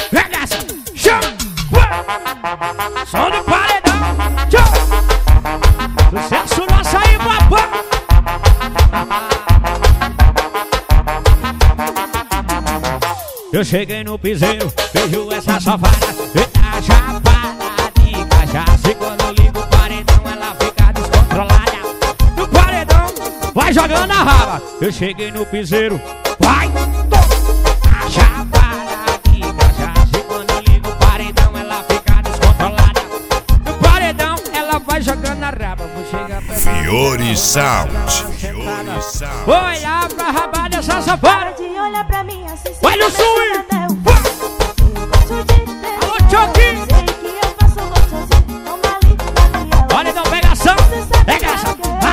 regaça, chama, som do paredão, sucesso nosso aí, papai. Eu cheguei no piseiro, vejo essa safada, tá chapada de cachaça. E quando eu ligo o paredão, ela fica descontrolada. No paredão, vai jogando a raba. Eu cheguei no piseiro, vai, tá chapada de cachaça. E quando eu ligo o paredão, ela fica descontrolada. No paredão, ela vai jogando a raba. Vou chegar pra Fiore Sound. vou olhar pra raba dessa safada. Olha pra mim assim, Olha o swing! Alô, Choquinho! Olha, então, pegação! Pegação! Vai!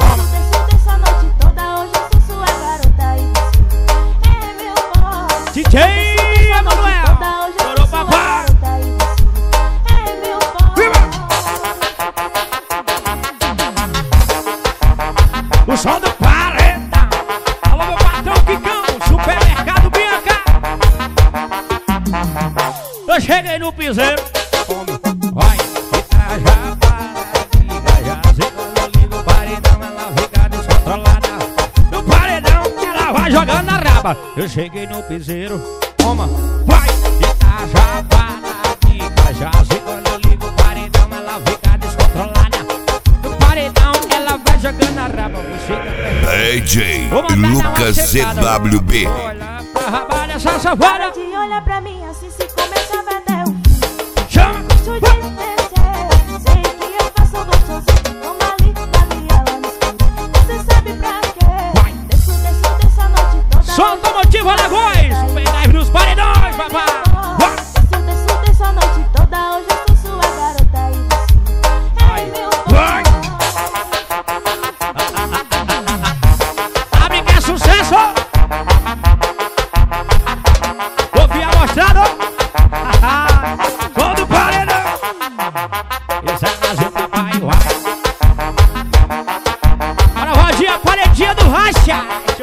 DJ Emanuel! Chorou, papai! O som do paredão! Alô, meu patrão Kikão! Supermercado Bianca! Eu cheguei no piseiro, vai, tá chapada de cachaça. E quando eu ligo o paredão, ela fica descontrolada. No paredão, ela vai jogando a raba. Eu cheguei no piseiro, toma, vai, tá chapada de cachaça. E quando eu ligo o paredão, ela fica descontrolada. No paredão, ela vai jogando a raba. DJ Lucas CWB. Olha pra raba dessa safada. Olha pra mim assim, se começa a vedel. Chama! Sei que eu faço gostosinho. Toma ali, ela no escuro. Você sabe pra quê? Desço a noite toda. Solta o motivo, Alagoas! Pendrive nos paredões, papai! Desço a noite toda. Hoje eu sou sua garota e você é meu Vai! Abre que é sucesso! Ouvi amostrado! Todo paredão! Esse é mais um papai, vai! Para a rodinha, paredinha do racha!